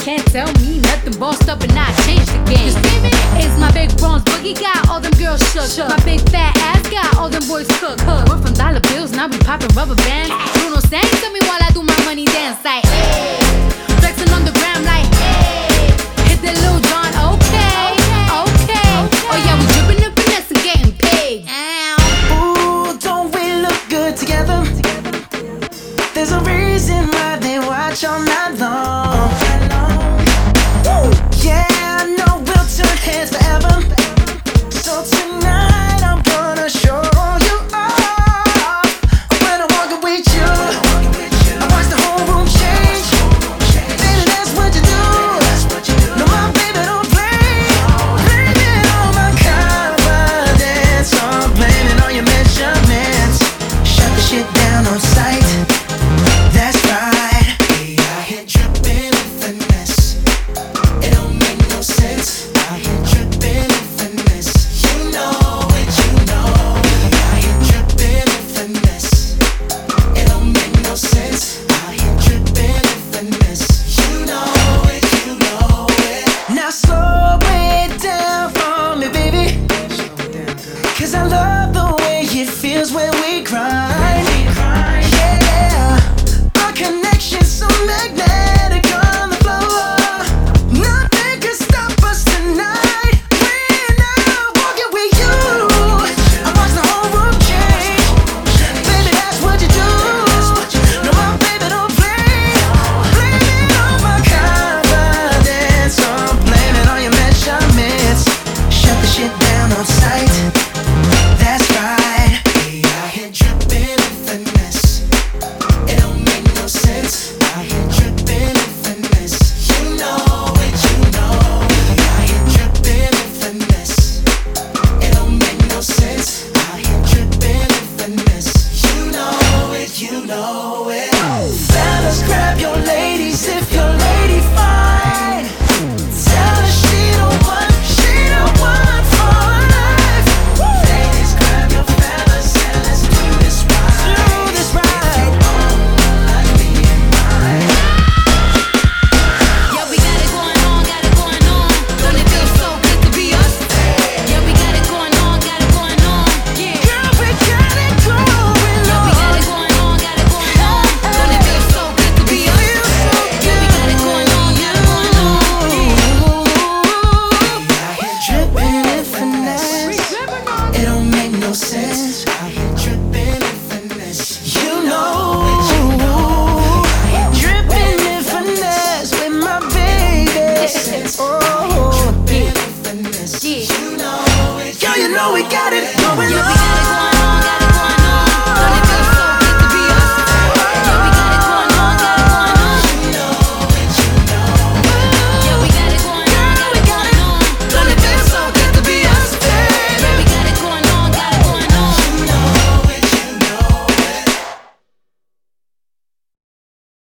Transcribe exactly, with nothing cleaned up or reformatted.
can't tell me nothing. Bossed up and I changed the game. It's my big bronze boogie, got all them girls shook. shook. My big fat ass got all them boys cooked. Cook. We're from dollar bills, now we popping rubber bands. Bruno sang to me while I do my money dance like, hey. Flexing on the gram like, hey. Hit the Lil Jon, okay, okay. Oh yeah, we dripping and finesse and getting paid. Ooh, don't we look good together? There's a reason why they watch all night long. Woo! Yeah, I know we'll turn heads forever. So tonight I'm gonna show you off. When I'm walking with you, I watch the whole room change. Baby, that's what you do. No, my baby don't play. Blame it on my confidence, or blame it on your measurements. Shut the shit down on sight. That's right. We out here dripping in finesse. It don't make no sense. Out here dripping in finesse. You know it, you know. We out here dripping in finesse. It don't make no sense. Out here dripping in finesse. You know it, you know it. Now slow it down for me, baby. 'Cause I love the way it feels when